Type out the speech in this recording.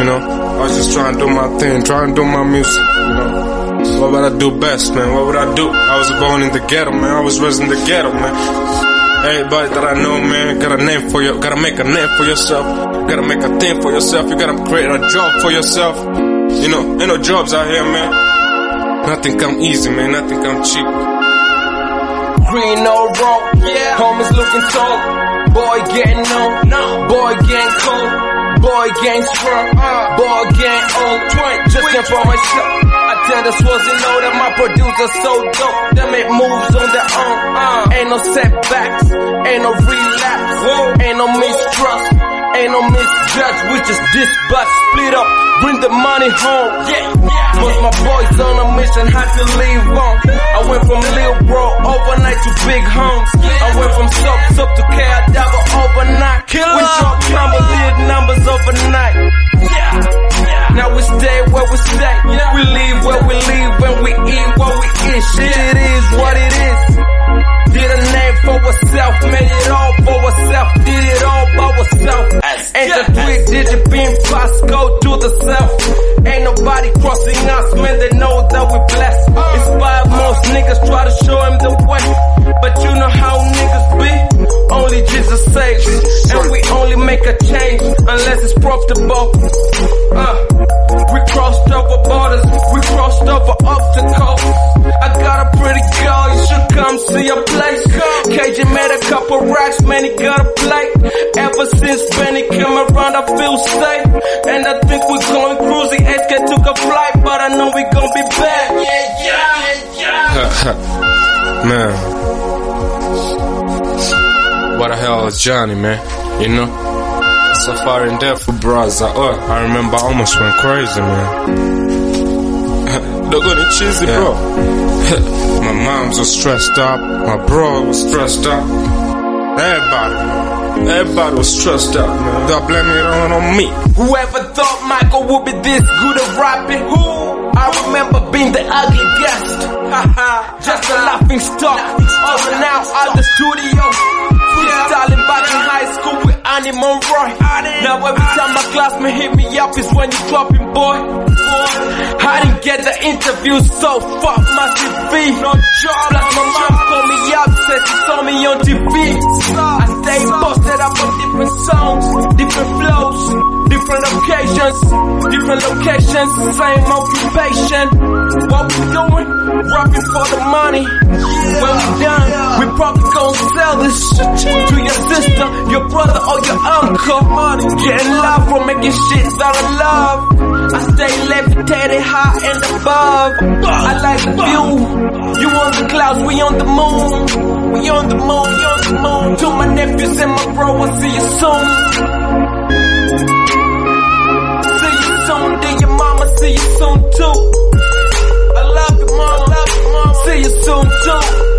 you know. I was just trying to do my thing, trying to do my music, you know. What would I do best, man? What would I do? I was born in the ghetto, man. I was raised in the ghetto, man. Everybody that I know, man, gotta make a name for yourself. Gotta make a thing for yourself. You gotta create a job for yourself. You know, ain't no jobs out here, man. Nothing come easy, man. Nothing come cheap. Green or roll, yeah. Homies looking tall. Boy getting on, boy getting cold. Boy getting strong, boy getting old. Just came for my show. I tell the swells to know that my producer's so dope. They make moves on their own. Ain't no setbacks, ain't no relapse, ain't no mistrust, ain't no misjudge. We just disbutt, split up, bring the money home. Most my boys on a mission, had to leave on. I went from Lil Bro overnight to big homes. I went from sub to Double overnight. We drop convoluted numbers overnight. Now we stay where we stay. We leave where we leave, when we eat what we eat. Shit, it is what it is. Did a name for ourselves, made it all for ourselves, did it all by ourselves. Ain't the 3-digit being fast, go to the south. Ain't nobody crossing us, man, they know that we blessed. Inspired most niggas, try to show him the way. But you know how niggas be, only Jesus saves. And we only make a change, unless it's profitable. We crossed over borders, we crossed over obstacles. I got a pretty girl, you should come see a place. KJ made a couple racks, man, he got a plate. Ever since Benny came around, I feel safe. And I think we're going cruising. SK took a flight, but I know we gon' be back. Man, what the hell is Johnny, man? You know? Safari and Death for bras. I remember I almost went crazy, man. They're gonna cheesy, bro. My mom's was stressed out. My bro was stressed out. Everybody was stressed out, man. They're blaming it on me. Whoever thought Michael would be this good at rapping? Who? I remember being the ugly guest. Just a laughing stock. Over now at the studio. Freestyling back in high school with Annie Monroy. Now every time my classmate hit me up is when you dropping, boy. I didn't get the interview, so fuck my CV. No job. Plus my mom called me up, said she saw me on TV. I stay posted up on different songs, different flows, different occasions, different locations, same occupation. What we doing? Rapping for the money. When we done, we probably gon' sell this to your sister, your brother, or your uncle. Getting love from making shit out of love. I stay levitated high and above. I like the view. You on the clouds, we on the moon. We on the moon, we on the moon. To my nephews and my bro, I'll see you soon. See you soon, then your mama see you soon too. I love you, mama. See you soon too.